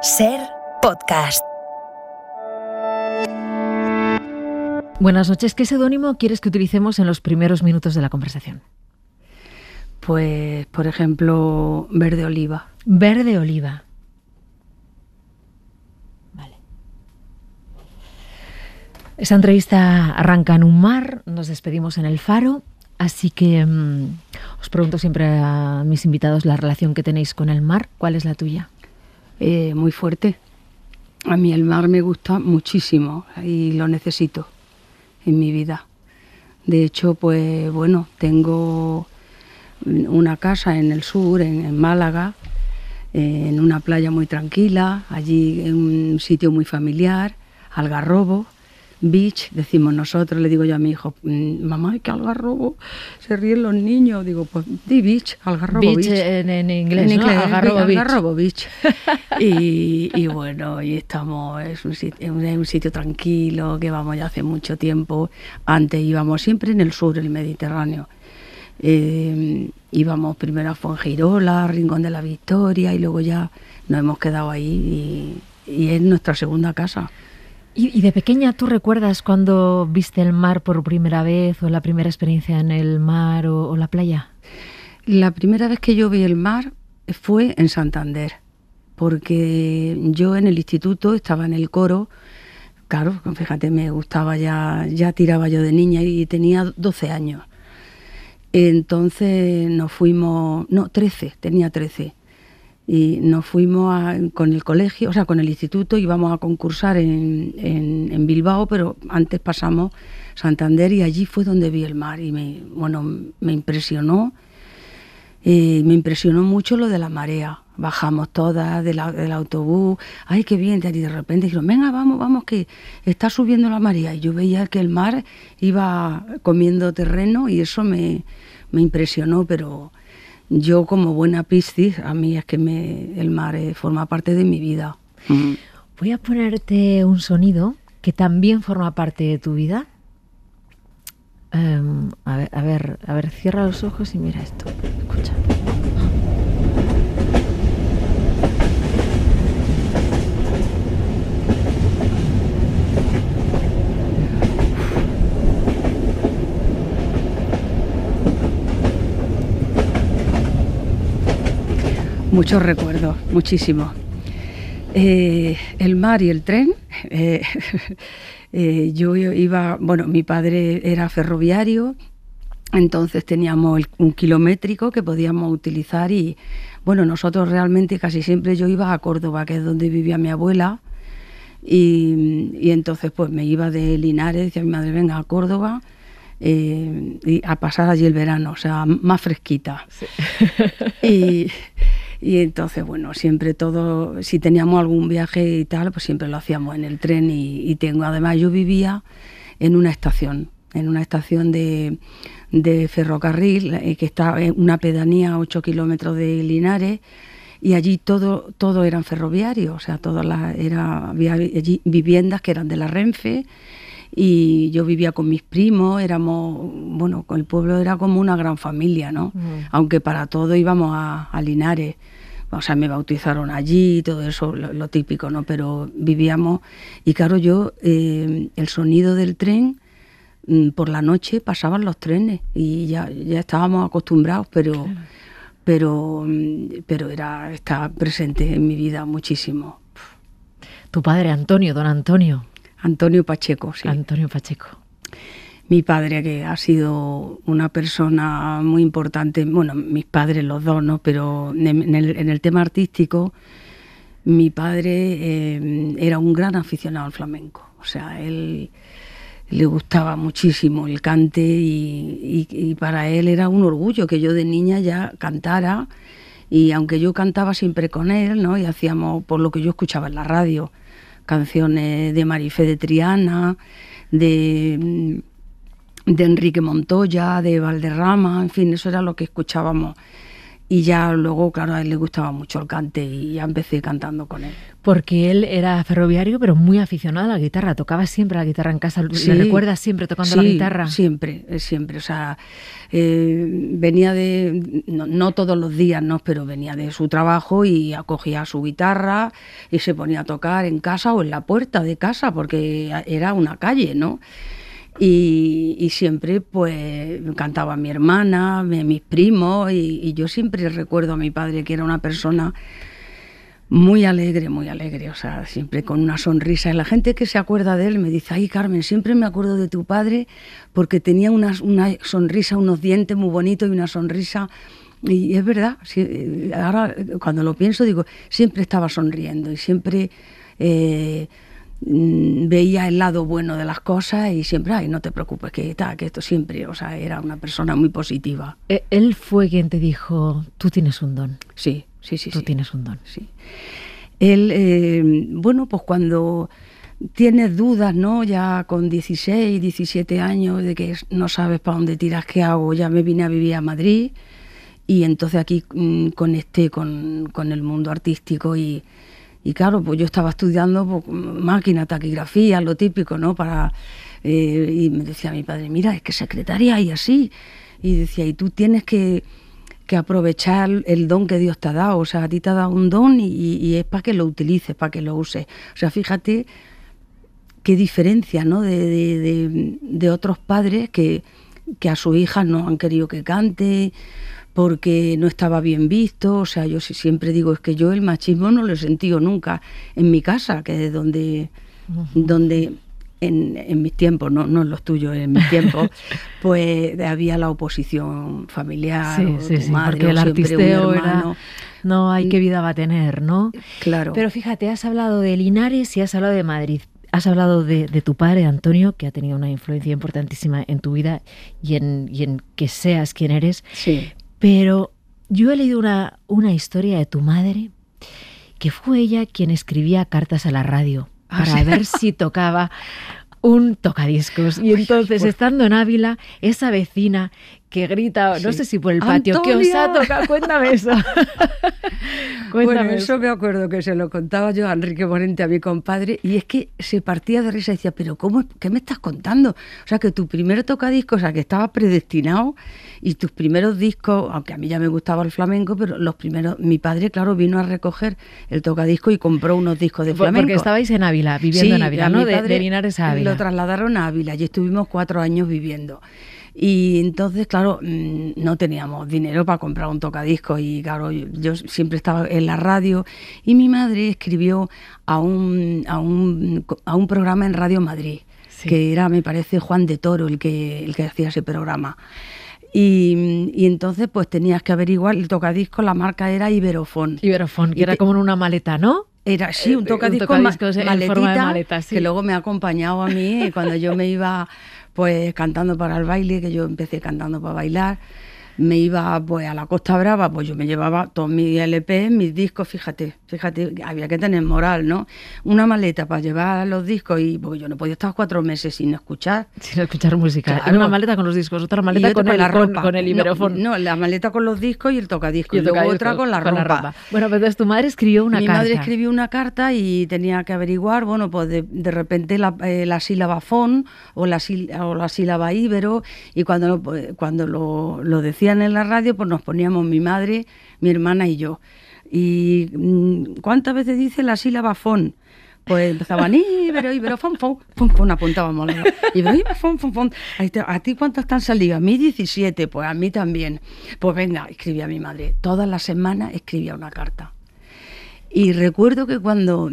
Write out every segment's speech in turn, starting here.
Ser Podcast. Buenas noches. ¿Qué seudónimo quieres que utilicemos en los primeros minutos de la conversación? Pues, por ejemplo, Verde Oliva. Verde Oliva. Vale. Esta entrevista arranca en un mar, nos despedimos en el Faro, así que os pregunto siempre a mis invitados la relación que tenéis con el mar. ¿Cuál es la tuya? Muy fuerte. A mí el mar me gusta muchísimo y lo necesito en mi vida. De hecho, pues bueno, tengo una casa en el sur, en Málaga, en una playa muy tranquila, allí en un sitio muy familiar, Algarrobo, beach, decimos nosotros. Le digo yo a mi hijo, mamá, ¿qué Algarrobo? Se ríen los niños. Digo, pues di beach, Algarrobo beach. En inglés, En ¿no? inglés, Algarrobo beach. Y bueno, y estamos, es un sitio tranquilo, que vamos ya hace mucho tiempo. Antes íbamos siempre en el sur, el Mediterráneo. Íbamos primero a Fuengirola, Rincón de la Victoria, y luego ya nos hemos quedado ahí y es nuestra segunda casa. ¿Y de pequeña tú recuerdas cuando viste el mar por primera vez o la primera experiencia en el mar o la playa? La primera vez que yo vi el mar fue en Santander, porque yo en el instituto estaba en el coro. Claro, fíjate, me gustaba, ya tiraba yo de niña y tenía 12 años. Entonces nos fuimos, tenía 13. Y nos fuimos con el colegio, o sea, con el instituto, íbamos a concursar en Bilbao, pero antes pasamos Santander y allí fue donde vi el mar y me impresionó. Me impresionó mucho lo de la marea. Bajamos todas del autobús, ¡ay, qué bien! Y de repente dijeron, venga, vamos, que está subiendo la marea. Y yo veía que el mar iba comiendo terreno y eso me impresionó, pero yo como buena Piscis, a mí es que el mar forma parte de mi vida. Voy a ponerte un sonido que también forma parte de tu vida. A ver, cierra los ojos y mira esto. Escucha. Muchos recuerdos, muchísimos. El mar y el tren. Yo iba, bueno, mi padre era ferroviario, entonces teníamos un kilométrico que podíamos utilizar y, bueno, nosotros realmente casi siempre yo iba a Córdoba, que es donde vivía mi abuela, y entonces pues me iba de Linares, decía mi madre, venga a Córdoba, y a pasar allí el verano, o sea, más fresquita. Sí. Y entonces, bueno, siempre todo, si teníamos algún viaje y tal, pues siempre lo hacíamos en el tren además yo vivía en una estación de ferrocarril, que está en una pedanía a 8 kilómetros de Linares, y allí todo eran ferroviarios, o sea, había allí viviendas que eran de la Renfe, y yo vivía con mis primos, bueno, el pueblo era como una gran familia, ¿no? Aunque para todo íbamos a Linares, o sea, me bautizaron allí, todo eso, lo típico, ¿no? Pero vivíamos, y claro, yo, el sonido del tren, por la noche pasaban los trenes, y ya estábamos acostumbrados, pero está presente en mi vida muchísimo. Tu padre, don Antonio Pacheco, sí. Antonio Pacheco. Mi padre, que ha sido una persona muy importante, bueno, mis padres los dos, ¿no? Pero en el tema artístico, mi padre era un gran aficionado al flamenco. O sea, él le gustaba muchísimo el cante y para él era un orgullo que yo de niña ya cantara, y aunque yo cantaba siempre con él, ¿no? Y hacíamos, por lo que yo escuchaba en la radio, canciones de Marifé de Triana, de Enrique Montoya, de Valderrama, en fin, eso era lo que escuchábamos. Y ya luego, claro, a él le gustaba mucho el cante y ya empecé cantando con él. Porque él era ferroviario, pero muy aficionado a la guitarra. Tocaba siempre la guitarra en casa. Sí, ¿Le recuerdas siempre tocando la guitarra? Siempre. O sea, venía de, no todos los días, ¿no? Pero venía de su trabajo y acogía su guitarra y se ponía a tocar en casa o en la puerta de casa, porque era una calle, ¿no? Y siempre pues cantaba mi hermana, mis primos, y yo siempre recuerdo a mi padre, que era una persona muy alegre, o sea, siempre con una sonrisa. Y la gente que se acuerda de él me dice: ay, Carmen, siempre me acuerdo de tu padre porque tenía una sonrisa, unos dientes muy bonitos y una sonrisa. Y es verdad, ahora cuando lo pienso digo, siempre estaba sonriendo y siempre... veía el lado bueno de las cosas y siempre, ay, no te preocupes, que esto siempre, o sea, era una persona muy positiva. Él fue quien te dijo: tú tienes un don. Sí. Tú tienes un don. Sí. Él, bueno, pues cuando tienes dudas, ¿no? Ya con 16, 17 años, de que no sabes para dónde tiras, qué hago, ya me vine a vivir a Madrid y entonces aquí conecté con el mundo artístico y claro, pues yo estaba estudiando pues, máquina, taquigrafía, lo típico, ¿no? Y me decía mi padre: mira, es que secretaria y así. Y decía: y tú tienes que aprovechar el don que Dios te ha dado. O sea, a ti te ha dado un don y es para que lo utilices, para que lo uses. O sea, fíjate qué diferencia, ¿no? De otros padres que a sus hijas no han querido que cante porque no estaba bien visto. O sea, yo siempre digo, es que yo el machismo no lo he sentido nunca en mi casa, que es donde en mis tiempos, no en los tuyos, en mis tiempos, pues había la oposición familiar, sí, madre, porque el artisteo era, no, hay qué vida va a tener, ¿no? Claro. Pero fíjate, has hablado de Linares y has hablado de Madrid. Has hablado de tu padre, Antonio, que ha tenido una influencia importantísima en tu vida y en que seas quien eres. Sí. Pero yo he leído una historia de tu madre, que fue ella quien escribía cartas a la radio para ver si tocaba un tocadiscos. Y entonces, estando en Ávila, esa vecina que grita, no sé si por el patio, ¡Antonia! ¿qué os ha tocado? Cuéntame eso. Bueno, eso me acuerdo que se lo contaba yo a Enrique Morente, a mi compadre, y es que se partía de risa y decía: pero ¿qué me estás contando? O sea, que tu primer tocadiscos, o sea, que estaba predestinado, y tus primeros discos, aunque a mí ya me gustaba el flamenco, pero los primeros, mi padre, claro, vino a recoger el tocadisco y compró unos discos de flamenco. Porque estabais en Ávila, viviendo en Ávila, ¿no? De Linares a Ávila. Lo trasladaron a Ávila y estuvimos 4 años viviendo. Y entonces, claro, no teníamos dinero para comprar un tocadiscos y claro, yo siempre estaba en la radio y mi madre escribió a un programa en Radio Madrid, sí, que era, me parece, Juan de Toro el que hacía ese programa. Y entonces pues tenías que averiguar el tocadiscos, la marca era Iberofón. Iberofón, que era como en una maleta, ¿no? Era, sí, un tocadiscos en forma de maleta, sí, que luego me ha acompañado a mí cuando yo me iba pues cantando para el baile, que yo empecé cantando para bailar, me iba pues a la Costa Brava, pues yo me llevaba todos mis LP, mis discos, fíjate, había que tener moral, ¿no? Una maleta para llevar los discos y porque yo no podía estar 4 meses sin escuchar. Sin escuchar música. Claro. Una maleta con los discos, otra maleta con el Iberofón. No, la maleta con los discos y el tocadiscos, y luego otra con la ropa. Bueno, pues entonces tu madre escribió una carta. Mi madre escribió una carta y tenía que averiguar, bueno, pues de repente la sílaba fon o la sílaba íbero, y cuando lo decían en la radio, pues nos poníamos mi madre, mi hermana y yo. ¿Y cuántas veces dice la sílaba fon? Pues empezaban Ibero, fon, apuntábamos. Ibero, fon. ¿A ti cuántas te han salido? A mí 17, pues a mí también. Pues venga, escribía mi madre. Todas las semanas escribía una carta. Y recuerdo que cuando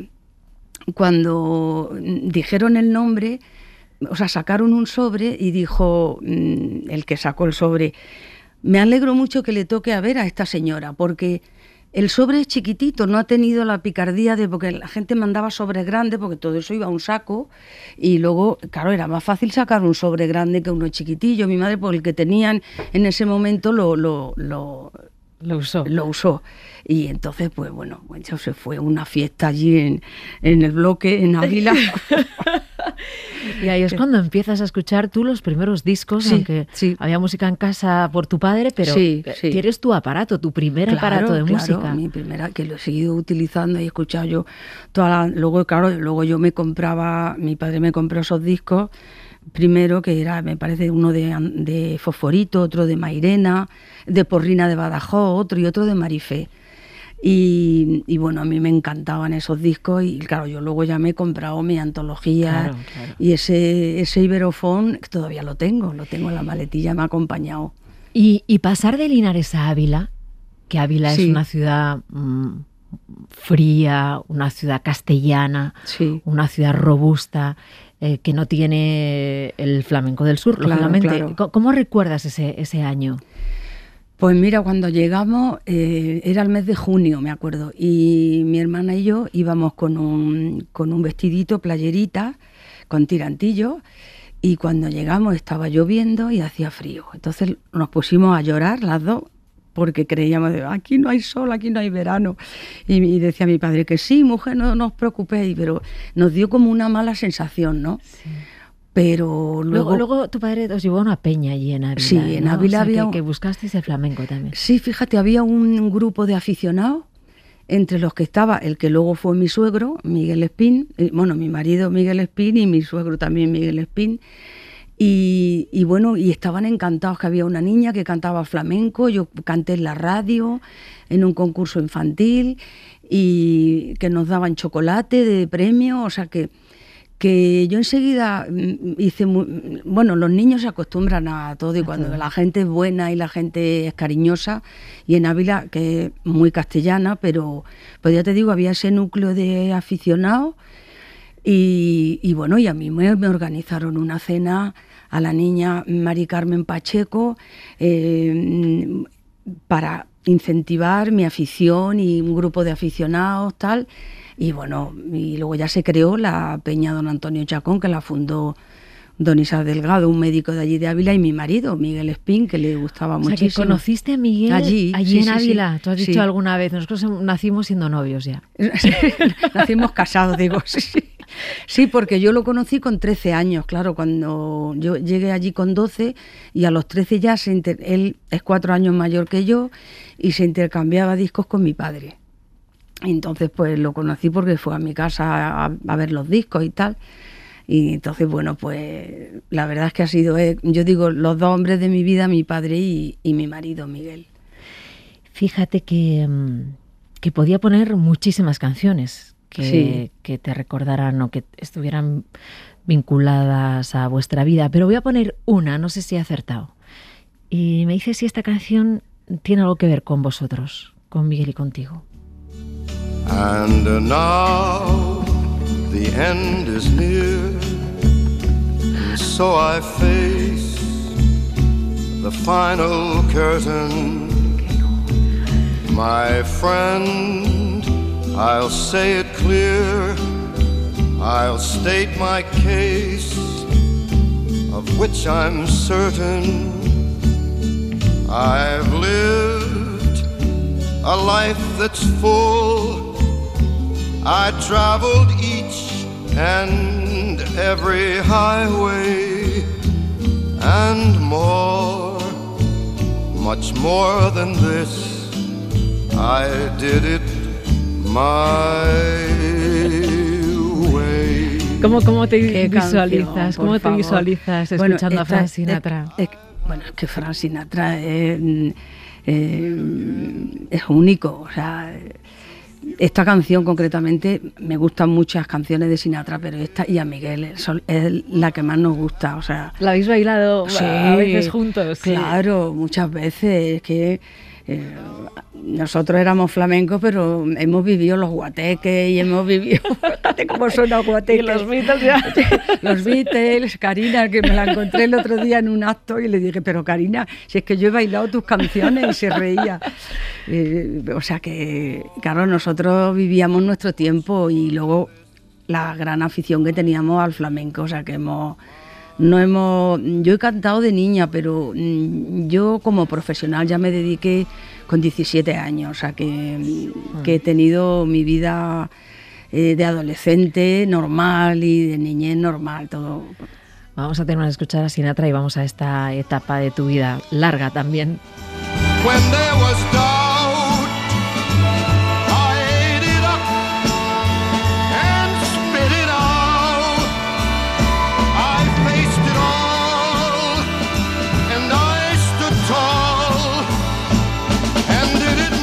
dijeron el nombre, o sea, sacaron un sobre y dijo el que sacó el sobre: me alegro mucho que le toque a ver a esta señora, porque el sobre es chiquitito, no ha tenido la picardía porque la gente mandaba sobres grandes, porque todo eso iba a un saco, y luego, claro, era más fácil sacar un sobre grande que uno chiquitillo. Mi madre, por el que tenían en ese momento, lo usó. Y entonces, pues bueno, eso se fue una fiesta allí en el bloque, en Ávila. Y ahí es cuando empiezas a escuchar tú los primeros discos, Sí, aunque sí. había música en casa por tu padre, pero Sí, sí. tienes tu aparato, tu primer aparato de música. Mi primera, que lo he seguido utilizando y he escuchado yo luego, claro, luego yo mi padre me compró esos discos, primero que era, me parece, uno de Fosforito, otro de Mairena, de Porrina de Badajoz, otro y otro de Marifé. Y bueno, a mí me encantaban esos discos y claro, yo luego ya me he comprado mi antología. Claro. Y ese Iberofón que todavía lo tengo en la maletilla, me ha acompañado. Y pasar de Linares a Ávila, que Ávila Sí. es una ciudad fría, una ciudad castellana, Sí. una ciudad robusta, que no tiene el flamenco del sur, Claro, lógicamente. claro. ¿Cómo recuerdas ese año? Pues mira, cuando llegamos, era el mes de junio, me acuerdo, y mi hermana y yo íbamos con un vestidito, playerita, con tirantillo, y cuando llegamos estaba lloviendo y hacía frío. Entonces nos pusimos a llorar las dos, porque creíamos, aquí no hay sol, aquí no hay verano. Y decía mi padre que sí, mujer, no os preocupéis, pero nos dio como una mala sensación, ¿no? Sí. Pero Luego tu padre os llevó a una peña allí en Ávila. Sí, en Ávila había que buscasteis el flamenco también. Sí, fíjate, había un grupo de aficionados, entre los que estaba el que luego fue mi suegro, Miguel Espín, bueno, mi marido Miguel Espín y mi suegro también Miguel Espín, y bueno, y estaban encantados que había una niña que cantaba flamenco, yo canté en la radio, en un concurso infantil, y que nos daban chocolate de premio, o sea que yo enseguida hice bueno, los niños se acostumbran a todo y cuando la gente es buena y la gente es cariñosa, y en Ávila, que es muy castellana, pero pues ya te digo, había ese núcleo de aficionados y bueno, y a mí me organizaron una cena a la niña Mari Carmen Pacheco para incentivar mi afición y un grupo de aficionados, tal. Y bueno, y luego ya se creó la Peña Don Antonio Chacón, que la fundó don Isaac Delgado, un médico de allí de Ávila, y mi marido, Miguel Espín, que le gustaba muchísimo. O sea, que conociste a Miguel allí sí, en sí, Ávila. sí. Tú has dicho alguna vez, nosotros nacimos siendo novios ya. Nacimos casados, digo, sí. Sí, porque yo lo conocí con 13 años, claro, cuando yo llegué allí con 12 y a los 13 ya él es 4 años mayor que yo y se intercambiaba discos con mi padre. Entonces pues lo conocí porque fue a mi casa a ver los discos y tal. Y entonces, bueno, pues la verdad es que ha sido, yo digo, los dos hombres de mi vida, mi padre y mi marido, Miguel. Fíjate que podía poner muchísimas canciones Sí. que te recordaran o que estuvieran vinculadas a vuestra vida, pero voy a poner una, no sé si he acertado. Y me dices si esta canción tiene algo que ver con vosotros, con Miguel y contigo. And now the end is near, and so I face the final curtain. My friend, I'll say it clear, I'll state my case, of which I'm certain. I've lived a life that's full, I traveled each and every highway, and more, much more than this, I did it my way. ¿Cómo te Qué visualizas? canción, ¿Cómo por te favor. visualizas escuchando a Frank Sinatra? Bueno, es que Frank Sinatra es único, o sea, esta canción concretamente, me gustan muchas canciones de Sinatra, pero esta y a Miguel es la que más nos gusta, o sea. ¿La habéis bailado Sí, a veces juntos? Sí. Claro, muchas veces, es que nosotros éramos flamencos, pero hemos vivido los guateques y hemos vivido, fíjate cómo suena guateques. Y los Beatles ya. Los Beatles, Karina, que me la encontré el otro día en un acto y le dije, pero Karina, si es que yo he bailado tus canciones, y se reía. O sea que, claro, nosotros vivíamos nuestro tiempo y luego la gran afición que teníamos al flamenco, o sea que yo he cantado de niña, pero yo como profesional ya me dediqué con 17 años, o sea que he tenido mi vida de adolescente normal y de niñez normal, todo. Vamos a terminar de escuchar a Sinatra y vamos a esta etapa de tu vida, larga también. When there was doubt, I ate it up and spit it out. I faced it all and I stood tall and did it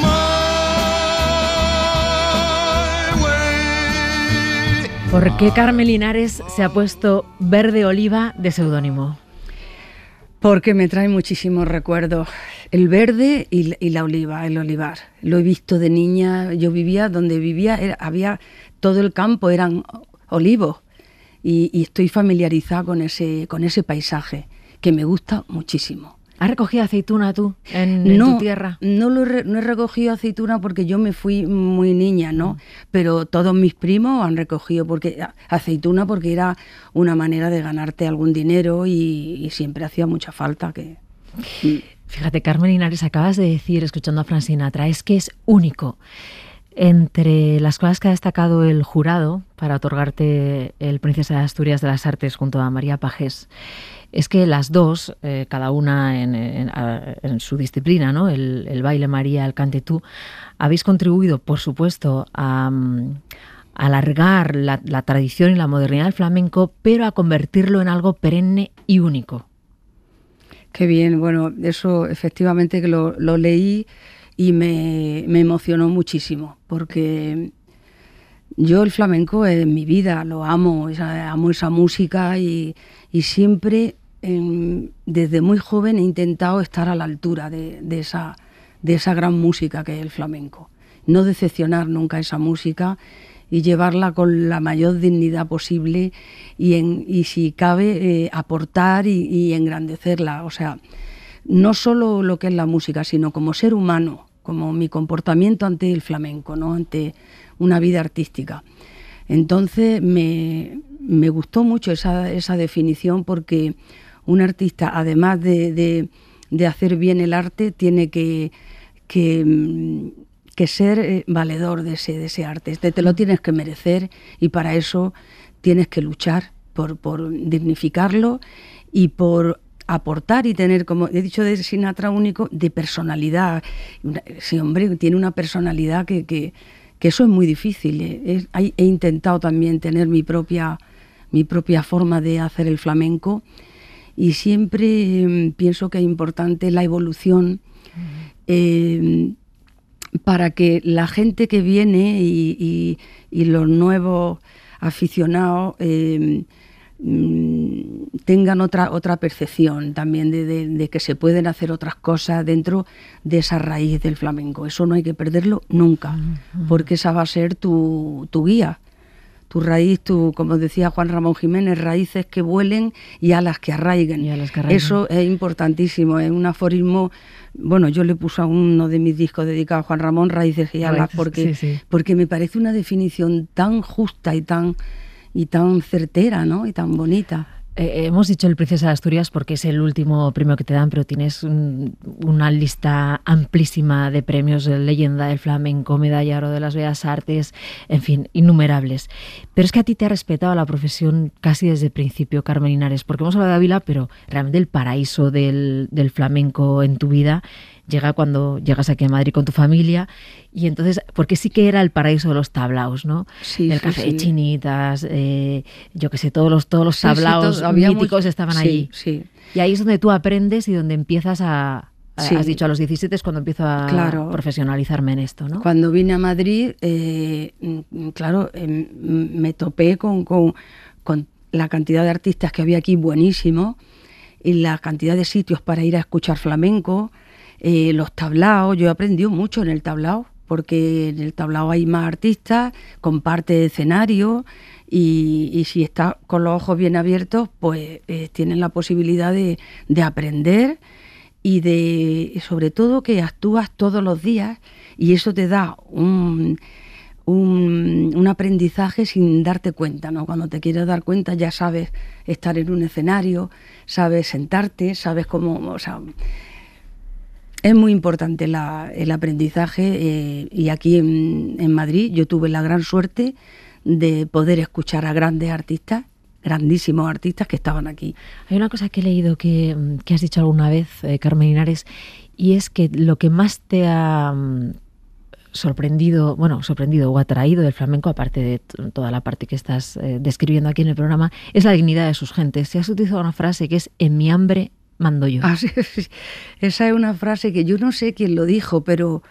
my way. ¿Por qué Carmen Linares se ha puesto Verde Oliva de seudónimo? Porque me trae muchísimos recuerdos. El verde y la oliva, el olivar. Lo he visto de niña. Yo vivía donde vivía, había todo el campo, eran olivos. Y estoy familiarizada con ese paisaje, que me gusta muchísimo. ¿Has recogido aceituna tú en tu tierra? No he recogido aceituna porque yo me fui muy niña, ¿no? Pero todos mis primos han recogido aceituna porque era una manera de ganarte algún dinero y siempre hacía mucha falta. Fíjate, Carmen Linares, acabas de decir, escuchando a Frank Sinatra, es que es único. Entre las cosas que ha destacado el jurado para otorgarte el Princesa de Asturias de las Artes junto a María Pajés, es que las dos, cada una en su disciplina, ¿no? El baile María, el cante tú, habéis contribuido, por supuesto, a alargar la tradición y la modernidad del flamenco, pero a convertirlo en algo perenne y único. Qué bien, bueno, eso efectivamente que lo leí y me emocionó muchísimo, porque yo el flamenco es mi vida, lo amo, amo esa música y siempre, desde muy joven, he intentado estar a la altura de esa gran música que es el flamenco. No decepcionar nunca esa música y llevarla con la mayor dignidad posible y si cabe, aportar y engrandecerla. O sea, no solo lo que es la música, sino como ser humano, como mi comportamiento ante el flamenco, ¿no? Ante una vida artística. Entonces me gustó mucho esa definición, porque un artista, además de hacer bien el arte, tiene que ser valedor de ese arte. Te lo tienes que merecer y para eso tienes que luchar por dignificarlo y por aportar y tener, como he dicho de Sinatra, único, de personalidad. Sí, hombre, tiene una personalidad que eso es muy difícil. He intentado también tener mi propia forma de hacer el flamenco y siempre pienso que es importante la evolución para que la gente que viene y los nuevos aficionados tengan otra percepción también de que se pueden hacer otras cosas dentro de esa raíz del flamenco. Eso no hay que perderlo nunca, porque esa va a ser tu guía, tu raíz, como decía Juan Ramón Jiménez, raíces que vuelen y alas que arraiguen. Eso es importantísimo, es un aforismo. Bueno, yo le puse a uno de mis discos dedicado a Juan Ramón, Raíces y alas, porque me parece una definición tan justa y tan certera, ¿no? Y tan bonita. Hemos dicho el Princesa de Asturias porque es el último premio que te dan, pero tienes una lista amplísima de premios, de Leyenda del Flamenco, Medalla de Oro de las Bellas Artes, en fin, innumerables. Pero es que a ti te ha respetado la profesión casi desde el principio, Carmen Linares, porque hemos hablado de Ávila, pero realmente el paraíso del flamenco en tu vida llega cuando llegas aquí a Madrid con tu familia, y entonces, porque sí que era el paraíso de los tablaos, ¿no? Sí, el café de Chinitas, yo qué sé, todos los tablaos míticos estaban allí. Sí. Y ahí es donde tú aprendes y donde empiezas has dicho a los 17 es cuando empiezo a profesionalizarme en esto, ¿no? Cuando vine a Madrid, me topé con la cantidad de artistas que había aquí, buenísimo, y la cantidad de sitios para ir a escuchar flamenco, los tablaos. Yo he aprendido mucho en el tablao, porque en el tablao hay más artistas, comparte escenario y si estás con los ojos bien abiertos, pues tienes la posibilidad de aprender y sobre todo que actúas todos los días y eso te da un aprendizaje sin darte cuenta, ¿no? Cuando te quieres dar cuenta ya sabes estar en un escenario, sabes sentarte, sabes cómo... Es muy importante el aprendizaje y aquí en Madrid yo tuve la gran suerte de poder escuchar a grandes artistas, grandísimos artistas que estaban aquí. Hay una cosa que he leído que has dicho alguna vez, Carmen Linares, y es que lo que más te ha sorprendido o atraído del flamenco, aparte de toda la parte que estás describiendo aquí en el programa, es la dignidad de sus gentes. Se has utilizado una frase que es: en mi hambre mando yo. Ah, sí, sí. Esa es una frase que yo no sé quién lo dijo, pero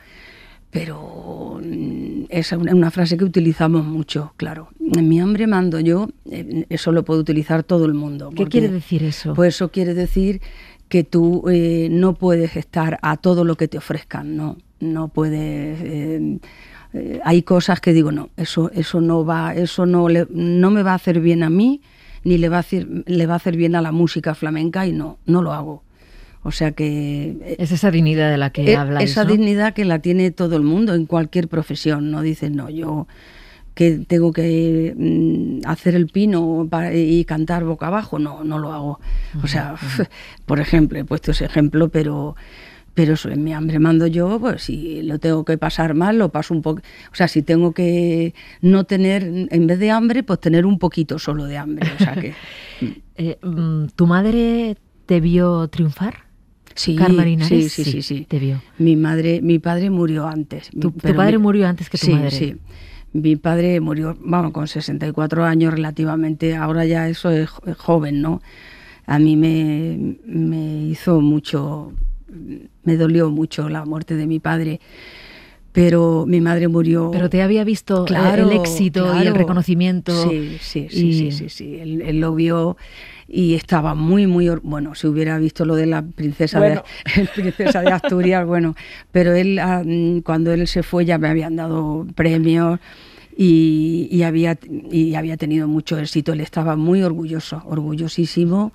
es una frase que utilizamos mucho, claro. En mi hambre mando yo, eso lo puede utilizar todo el mundo. ¿Qué quiere decir eso? Pues eso quiere decir que tú no puedes estar a todo lo que te ofrezcan, no puedes... hay cosas que digo, no, eso no va, eso no me va a hacer bien a mí, ni le va a hacer bien a la música flamenca, y no lo hago. O sea que... Es esa dignidad de la que habláis, esa ¿no? dignidad que la tiene todo el mundo en cualquier profesión. No dices, no, yo que tengo que hacer el pino y cantar boca abajo. No lo hago. O sea, por ejemplo, he puesto ese ejemplo, pero eso, en mi hambre mando yo. Pues si lo tengo que pasar mal, lo paso un poco. O sea, si tengo que no tener, en vez de hambre, pues tener un poquito solo de hambre. O sea que... ¿Tu madre te vio triunfar? Sí, Carmen Linares, sí. Te vio. Mi padre murió antes. ¿Tu padre murió antes que tu madre? Sí. Mi padre murió, con 64 años relativamente. Ahora ya eso es joven, ¿no? A mí me hizo mucho, me dolió mucho la muerte de mi padre. Pero mi madre murió... Pero te había visto, claro, el éxito y el reconocimiento. Sí. Él lo vio y estaba muy... Bueno, si hubiera visto lo de la princesa de Asturias, bueno. Pero él, cuando él se fue, ya me habían dado premios y había tenido mucho éxito. Él estaba muy orgulloso, orgullosísimo,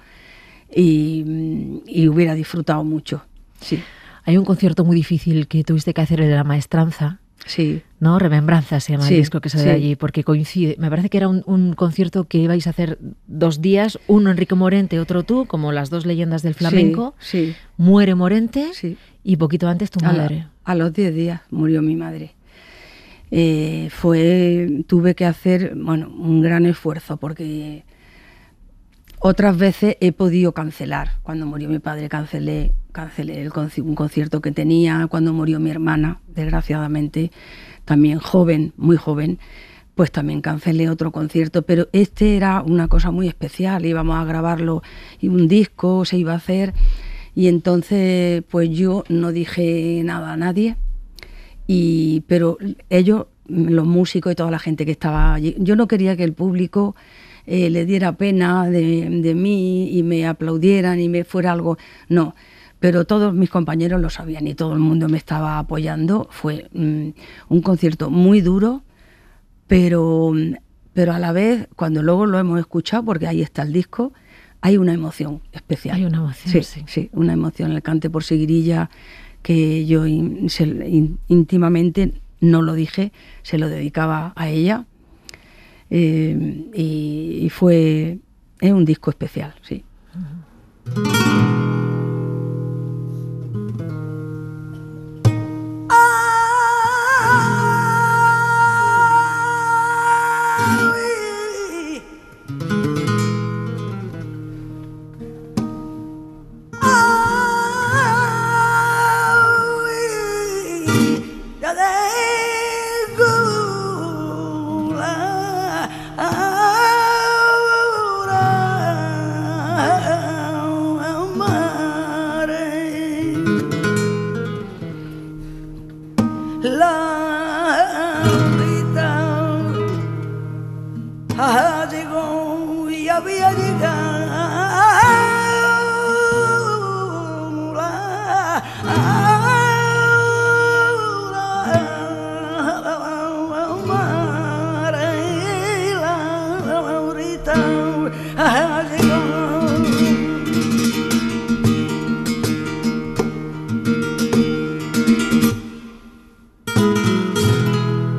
y hubiera disfrutado mucho, sí. Hay un concierto muy difícil que tuviste que hacer, el de la maestranza. Sí. ¿No? Remembranza se llama el disco que sale de allí, sí. porque coincide. Me parece que era un concierto que ibais a hacer 2 días, uno Enrique Morente, otro tú, como las dos leyendas del flamenco. Sí. Muere Morente, sí. Y poquito antes tu madre. A los 10 días murió mi madre. Tuve que hacer, un gran esfuerzo, porque otras veces he podido cancelar. Cuando murió mi padre cancelé un concierto que tenía. Cuando murió mi hermana, desgraciadamente, también joven, muy joven, pues también cancelé otro concierto. Pero este era una cosa muy especial, íbamos a grabarlo, y un disco se iba a hacer, y entonces pues yo no dije nada a nadie, pero ellos, los músicos y toda la gente que estaba allí, yo no quería que el público le diera pena de mí y me aplaudieran y me fuera algo, no. Pero todos mis compañeros lo sabían y todo el mundo me estaba apoyando. Fue un concierto muy duro, pero a la vez, cuando luego lo hemos escuchado, porque ahí está el disco, hay una emoción especial. Hay una emoción, sí, una emoción. El Cante por Seguirilla, que yo íntimamente no lo dije, se lo dedicaba a ella, y es un disco especial, sí.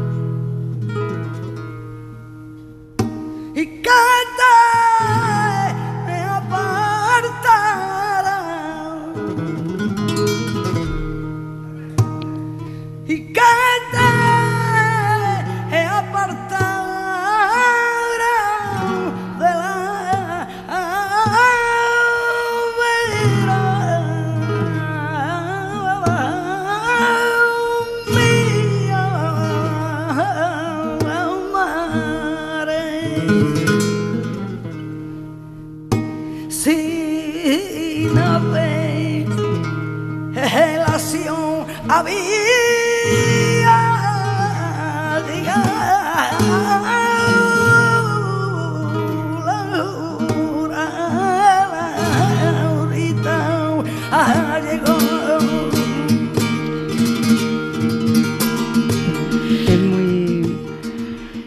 Y canta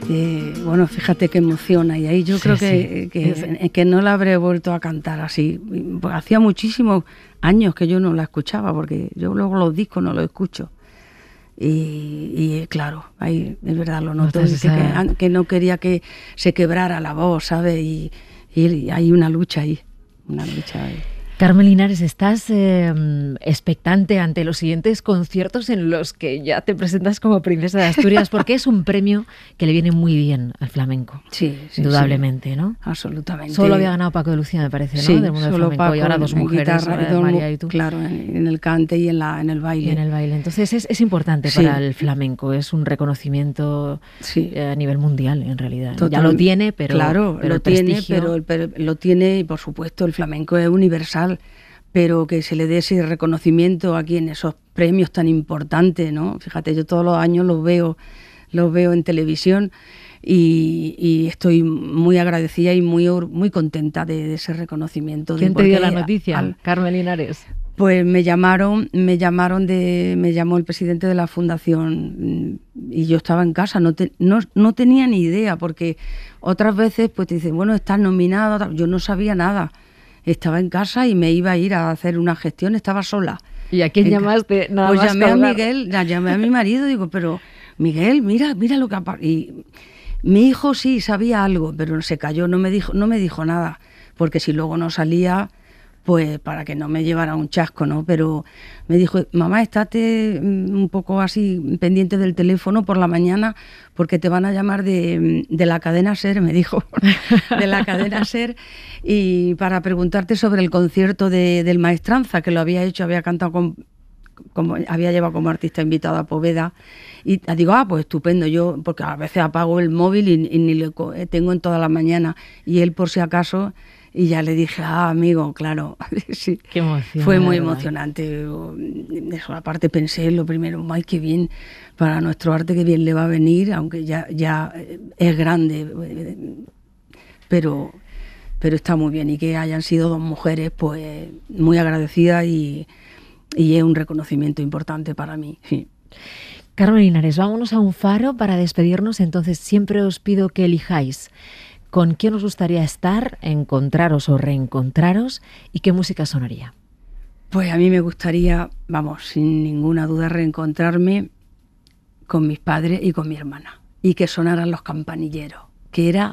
Bueno, fíjate qué emociona. Y ahí yo creo sí. que no la habré vuelto a cantar así. Pues hacía muchísimos años que yo no la escuchaba, porque yo luego los discos no los escucho. Y claro, ahí es verdad lo noto, que no quería que se quebrara la voz, ¿sabes? Y hay una lucha ahí. Carmen Linares, ¿estás expectante ante los siguientes conciertos en los que ya te presentas como princesa de Asturias? Porque es un premio que le viene muy bien al flamenco. Sí, indudablemente, ¿no? Absolutamente. Solo había ganado Paco de Lucía, me parece, ¿no? Sí, del mundo del solo flamenco. Paco, y ahora dos mujeres, guitarra, María y tú. Claro, en el cante y en el baile. Y en el baile. Entonces es importante para el flamenco, es un reconocimiento a nivel mundial, en realidad. Total, ya lo tiene, pero claro, pero lo tiene, pero lo tiene, y por supuesto el flamenco es universal, pero que se le dé ese reconocimiento aquí en esos premios tan importantes, ¿no? Fíjate, yo todos los años los veo en televisión y estoy muy agradecida y muy contenta de ese reconocimiento. ¿Quién te dio la noticia, Carmen Linares? Pues me llamó el presidente de la fundación y yo estaba en casa, no tenía ni idea, porque otras veces pues te dicen, bueno, estás nominado, yo no sabía nada. Estaba en casa y me iba a ir a hacer una gestión, estaba sola. ¿Y a quién llamaste? Nada pues más llamé a Miguel, llamé a mi marido, digo, pero Miguel, mira lo que ha pasado. Y mi hijo sí sabía algo, pero se cayó, no me dijo nada, porque si luego no salía, pues para que no me llevara un chasco, ¿no? Pero me dijo, mamá, estate un poco así pendiente del teléfono por la mañana, porque te van a llamar de la cadena SER, me dijo, de la cadena SER, y para preguntarte sobre el concierto del Maestranza, que lo había hecho, había cantado había llevado como artista invitado a Poveda, y digo, pues estupendo, yo, porque a veces apago el móvil y ni lo tengo en toda la mañana, y él por si acaso. Y ya le dije, amigo, claro, sí. Qué emoción. Fue muy emocionante. Eso, aparte pensé lo primero, ay, qué bien para nuestro arte, qué bien le va a venir, aunque ya es grande, pero está muy bien. Y que hayan sido dos mujeres, pues muy agradecidas y es un reconocimiento importante para mí. Sí. Carmen Linares, vámonos a un faro para despedirnos. Entonces siempre os pido que elijáis ¿con quién os gustaría estar, encontraros o reencontraros y qué música sonaría? Pues a mí me gustaría, sin ninguna duda, reencontrarme con mis padres y con mi hermana y que sonaran Los Campanilleros, que era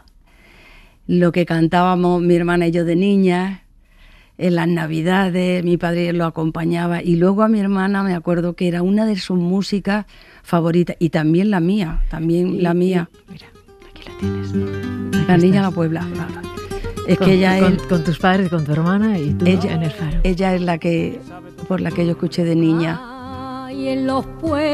lo que cantábamos mi hermana y yo de niñas en las Navidades, mi padre lo acompañaba y luego a mi hermana me acuerdo que era una de sus músicas favoritas y también la mía, mira, aquí la tienes. La Niña de la Puebla. Es que ella con tus padres, con tu hermana y tú en el faro. Ella es por la que yo escuché de niña. Y en los pueblos,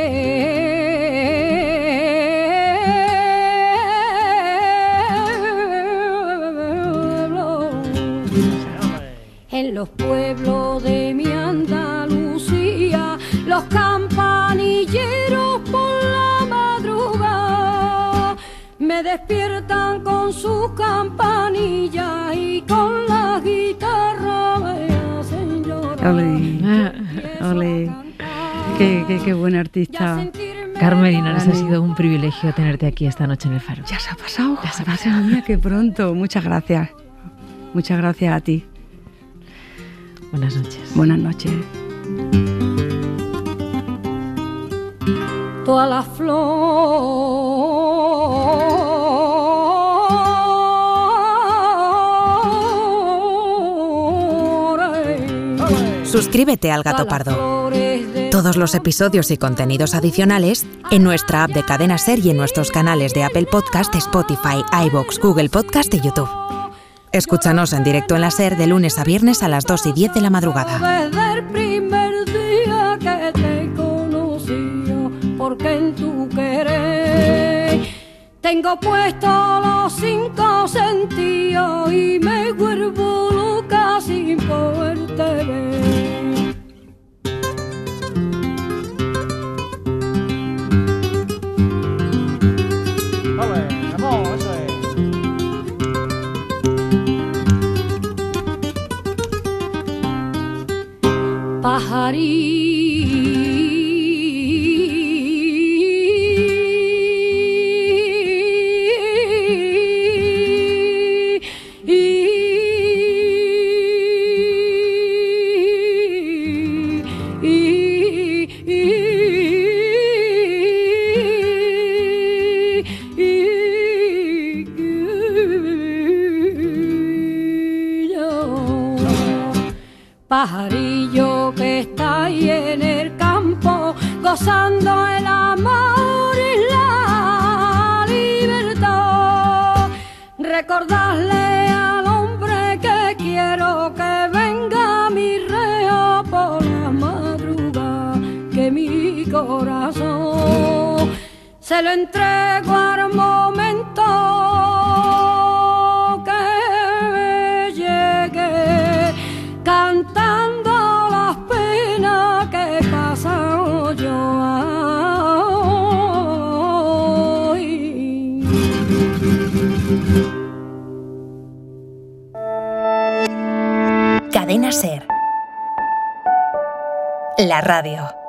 de mi Andalucía, los campanilleros por la madrugada me despiertan con sus campanillas y con la guitarra me hacen llorar. Ole. Qué buena artista. Carmen Linares, ha sido un privilegio tenerte aquí esta noche en el faro. Ya se ha pasado. Mía, qué pronto. Muchas gracias. Muchas gracias a ti. Buenas noches. Buenas noches. Todas las flores. Suscríbete al Gato Pardo. Todos los episodios y contenidos adicionales en nuestra app de Cadena SER y en nuestros canales de Apple Podcast, Spotify, iVoox, Google Podcast y YouTube. Escúchanos en directo en la SER de lunes a viernes a las 2:10 de la madrugada. Desde el primer día que te conocí, porque en tu querer tengo puesto los 5 sentidos y me vuelvo loca sin poderte ver. pajarillo que está ahí en el campo, gozando el amor y la libertad. Recordarle al hombre que quiero que venga mi reo por la madrugada, que mi corazón se lo entrego al momento que llegue, cantando las penas que he pasado yo hoy. Cadena SER. La radio.